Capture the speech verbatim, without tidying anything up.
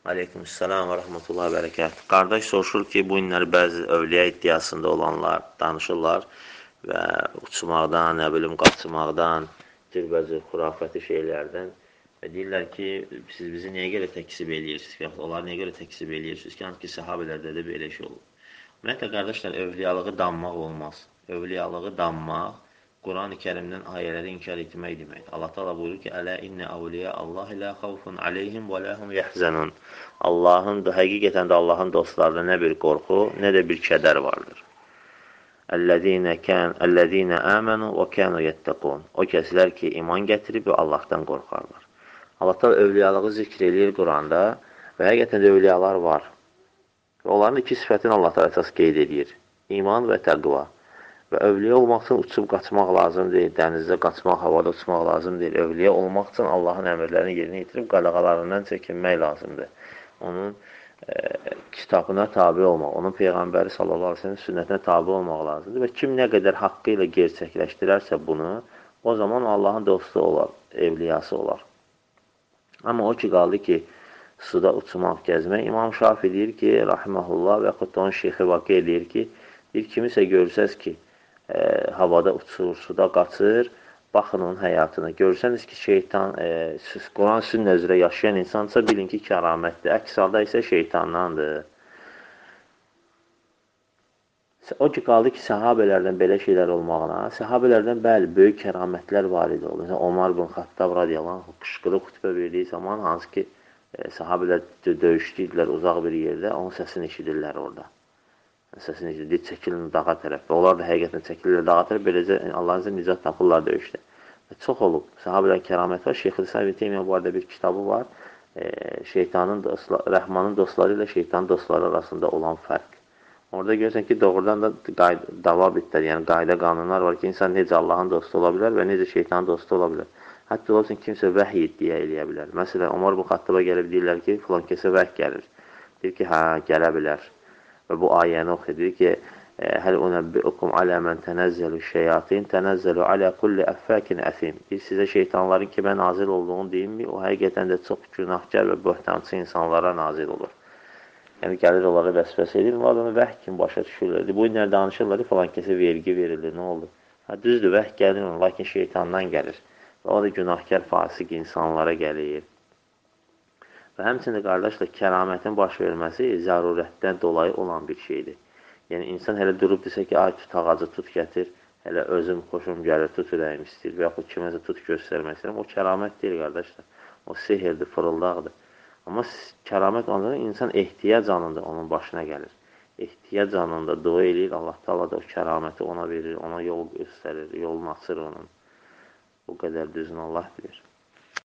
Aleykümselam və rəhmətullahi və bərəkət. Qardaş soruşur ki, bu günlər bəzi övliya iddiasında olanlar danışırlar və uçmaqdan, nə bilim, qaçmaqdan, cürbəcür xurafəti şeylərdən və deyirlər ki, siz bizi niyə görə təksib edirsiniz ki, onları niyə görə təksib edirsiniz ki, hansı ki, səhabələrdə də belə şey olur. Ümumiyyətlə, qardaşlar, övliyalığı danmaq olmaz. Övliyalığı danmaq Quran-ı Kərimdən ayələri inkar etmək demək. Allah Taala buyurur ki: "Ələ innə əvliya Allah la xawfun aleyhim və la hum yahzanun." Allahın da həqiqətən də Allahın dostlarında nə bir qorxu, nə də bir kədər vardır. Əllezina kan əllezina amanu və kanu yettaqun. O kəslər ki, iman gətirib və Allahdan qorxarlar. Allah Taala övliyalığı zikr eləyir Quranda və həqiqətən də övliyalar var. Və onların iki sifətini Allah Taala əsas qeyd edir: iman və təqva. Və övliya olmaq üçün uçub qaçmaq lazım deyil, dənizdə qaçmaq, havada uçmaq lazım deyil. Övliya olmaq üçün Allahın əmrlərini yerinə yetirib qadağalarından çəkinmək lazımdır. Onun e, kitabına tabi olmaq, onun Peyğəmbəri sallallahu aleyhi ve sellem sünnətinə tabi olmaq lazımdır. Və kim nə qədər haqqı ilə gerçəkləşdirərsə bunu, o zaman Allahın dostu olar, evliyası olar. Amma o ki, qaldı ki, suda uçmaq, gəzmək, İmam Şafi deyir ki, rahiməhullah və yaxud da onun şeyxi Vaqi deyir ki, bir kimisə görsəz ki, E, havada uçur, suda qaçır, baxın onun həyatına. Görsəniz ki, şeytan, e, Quran sünnə üzrə yaşayan insansa, bilin ki, kəramətdir. Əks halda isə şeytandandır. O ki, qaldı ki, səhabələrdən belə şeylər olmağına, səhabələrdən bəli, böyük kəramətlər var idi. Mesela Omar bin Xattab radiyallahu anh qışqırıb xütbə verdiyi zaman, hansı ki, e, səhabələr döyüşdüydülər uzaq bir yerdə, onun səsini eşidirlər orada. Səsini eşidir, çəkilin dağa tərəf. Və onlar da həqiqətən çəkilirlər dağa tərəf, beləcə Allahın iznilə nicat tapırlar döyüşdə. Və çox olub. Səhabələrin kəraməti var. Şeyx İslam İbn Teymiyyə bu arada bir kitabı var. E, şeytanın dostları, Rəhmanın dostları ilə şeytanın dostları arasında olan fərq. Orada görürsən ki, doğrudan da davabitlər, yəni qayda qanunlar var ki, insan necə Allahın dostu ola bilər və necə şeytanın dostu ola bilər. Hətta olsun kimsə vəhiy iddia eləyə bilər. Məsələn, Omar bin Xattaba gəlib deyirlər ki, filan kəsə vəhy gəlir. Deyir ki, hə, gələ bilər. Və bu ayəni oxudur ki, Həl unəbbiukum alə mən tənəzzəlu şeyatin, tənəzzəlu alə kulli əffəkin əfim. Bir sizə şeytanların kimə nazil olduğunu deyinmi? O həqiqətən də çox günahkar və böhtançı insanlara nazil olur. Yəni, gəlir onlara vəsvəs edir, o adamı vəh kimi başa düşürlər. Bu günlər danışırlar, falan kəsə vergi verilir, nə oldu? Hə, düzdür, vəh gəlir ona, lakin şeytandan gəlir. Və o da günahkar, fasik insanlara gəlir. Və həmçində, qardaşlar, kəramətin baş verməsi zərurətdən dolayı olan bir şeydir. Yəni, insan hələ durub desə ki, ay, tut ağacı, tut gətir, hələ özüm xoşum gəlir, tut ürəyim istəyir və yaxud kiməsə tut göstərmək istəyirəm. O kəramət deyil, qardaşlar. O sehirdir, fırıldaqdır. Amma kəramət ondan insan ehtiyac anında onun başına gəlir. Ehtiyac anında dua eləyir, Allah Taala da o kəraməti ona verir, ona yol göstərir, yolunu açır onun. Bu qədər düzün Allah bilir.